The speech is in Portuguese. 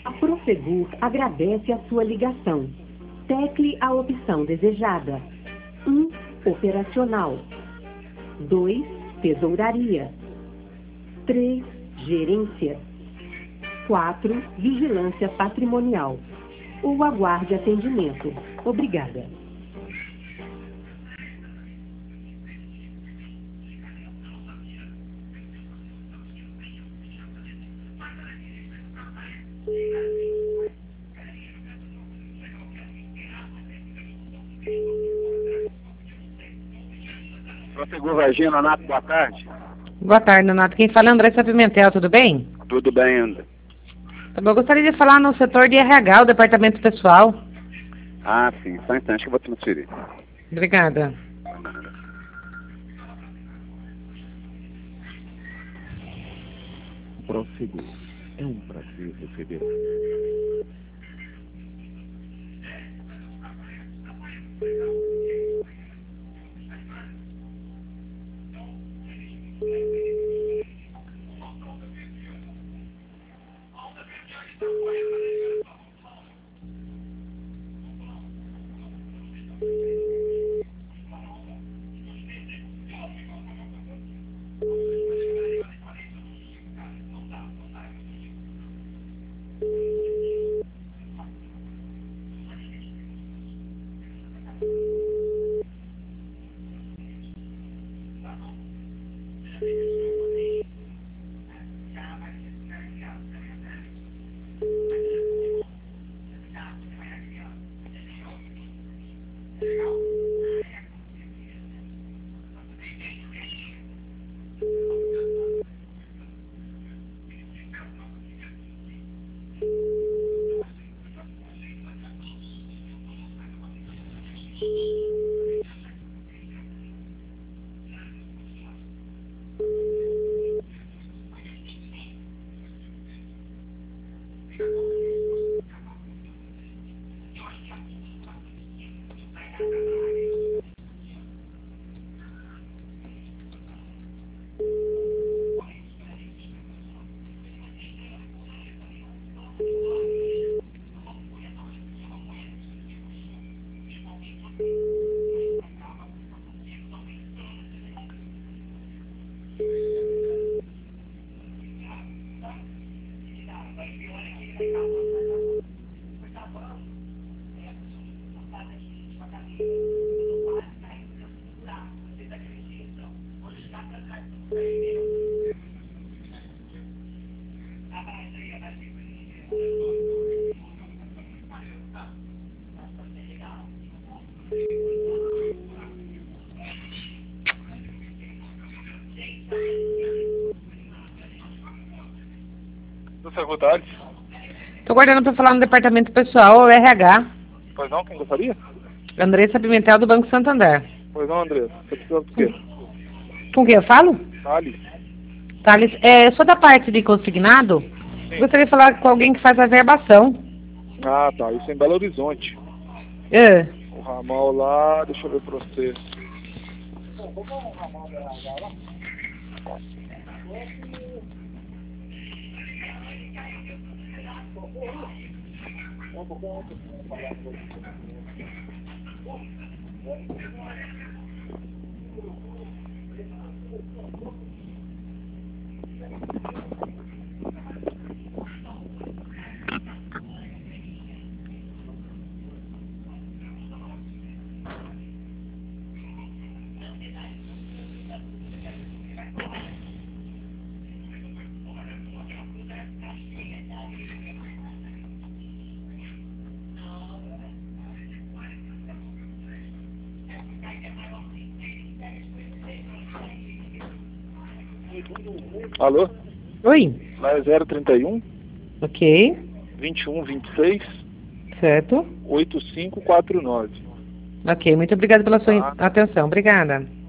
A Prosegur agradece a sua ligação. Tecle a opção desejada. 1. Operacional. 2. Tesouraria. 3. Gerência. 4. Vigilância patrimonial. Ou aguarde atendimento. Obrigada. Prosegur Varginha, Nonato, boa tarde. Boa tarde, Nonato. Quem fala é Andressa Pimentel, tudo bem? Tudo bem, André? Tá bom, eu gostaria de falar no setor de RH, o departamento pessoal. Ah, sim. Só um instante que eu vou transferir. Obrigada. Prosegur. É um prazer receber. Boa tarde. Estou guardando para falar no departamento pessoal, o RH. Pois não, quem gostaria? Andressa Pimentel, do Banco Santander. Pois não, André. Você precisa do quê? Com quem eu falo? Thales. Thales, sou da parte de consignado. Sim. Gostaria de falar com alguém que faz a verbação. Ah, tá. Isso é em Belo Horizonte. É. O ramal lá, deixa eu ver pra você. Alô? Oi. Lá é 031 Ok. 21 26 Certo. 8549. Ok, muito obrigada pela sua Tá. atenção. Obrigada.